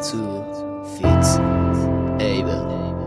تو فیت ایبل.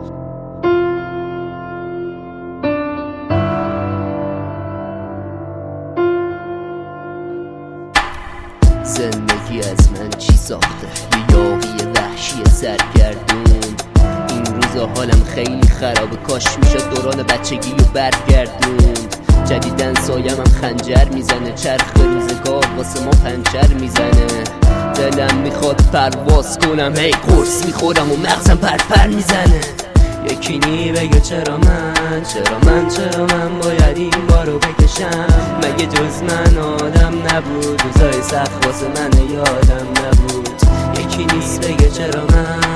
زندگی از من چی ساخته؟ یه یاغی وحشی سرگردون. این روزا حالم خیلی خرابه، کاش میشد دوران بچگی رو برگردون. جدیدن سایمم خنجر میزنه، چرخ روزگار واسه ما پنچر میزنه. دلم میخواد پرواز کنم، هی قرص میخورم و مغزم پر میزنه. یکی نی بگه چرا من باید این بارو بکشم؟ مگه جز من آدم نبود؟ روزای سخت واسه من یادم نبود. یکی نیست بگه چرا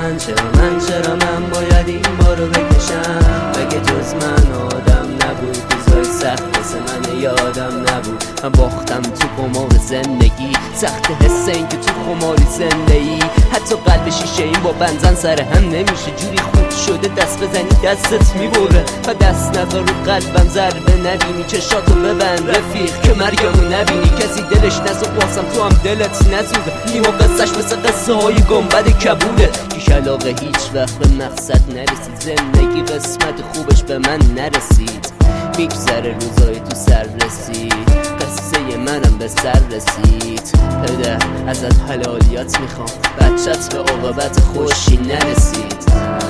من باید این بارو بکشم؟ مگه جز من آدم نبود؟ روزای سخت واسه من یادم نبود. من باختم تو قمار زندگی، سخت حس این که تو خماری زندگی. حتی قلب شیشه این با بنزن سر هم نمیشه، جوری خود شده دست بزنی دستت میبره. و دست نذار رو قلبم ضربه نبینی، چشاتو ببند رفیق که مرگمو نبینی. کسی دلش نسوخت واسم تو هم دلت نسوزه. نیما قصهش مثل قصه های گنبد کبوده که کلاغه هیچ وقت به مقصد نرسید. زندگی قسمت خوبش به من نرسید، میگذره روزای تو سر رسید. قصه منم به سر رسید. پدر ازت حلالیات میخوام، بچت به عاقبت خوشی نرسید.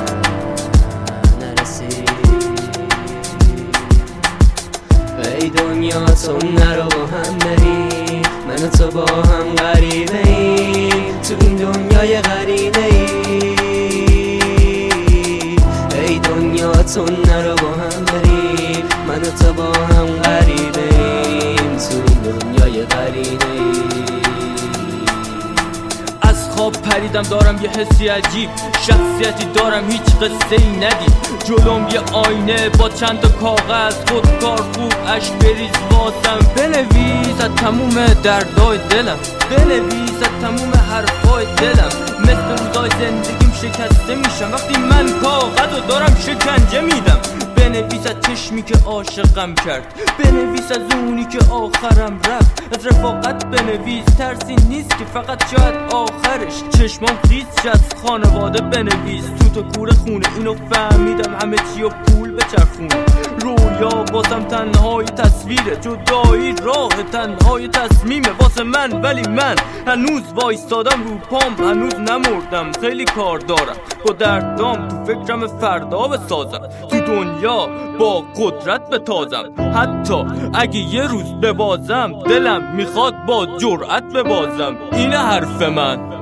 ای دنیا تو نرو با هم بریم، من و تو با هم غریبه ایم تو این دنیای غریبه ای. ای دنیا تو نرو با هم بریم، من و تو با هم غریبه ایم تو این دنیای غریبه ای. از خواب پریدم دارم یه حسی عجیب، شخصیتی دارم هیچ قصه ای ندید. جلوم یه آینه با چند تا کاغذ، خودکار خوب عشق بریز واسم. بنویس از تموم دردای دلم، بنویس از تموم حرفای دلم. مثل روزای زندگیم شکسته میشم وقتی من کاغذو دارم شکنجه میدم. بنویس از چشمی که عاشقم کرد، بنویس از اونی که آخرم رفت. از رفاقت بنویس، ترسی نیست که فقط شاید آخرش چشمام خیز شد. خانواده بنویس، تو کوره خونه اینو فهمیدم همه چی و پول بچرخونه. رویا واسم تنهای تصویره، جدایی راه تنهای تصمیمه واسه من. ولی من هنوز وایستادم رو پام، هنوز نمردم، خیلی کار دارم با دردام. تو فکرم فردا بسازم، تو دنیا با قدرت بتازم. حتی اگه یه روز ببازم، دلم میخواد با جرأت ببازم. اینه حرف من.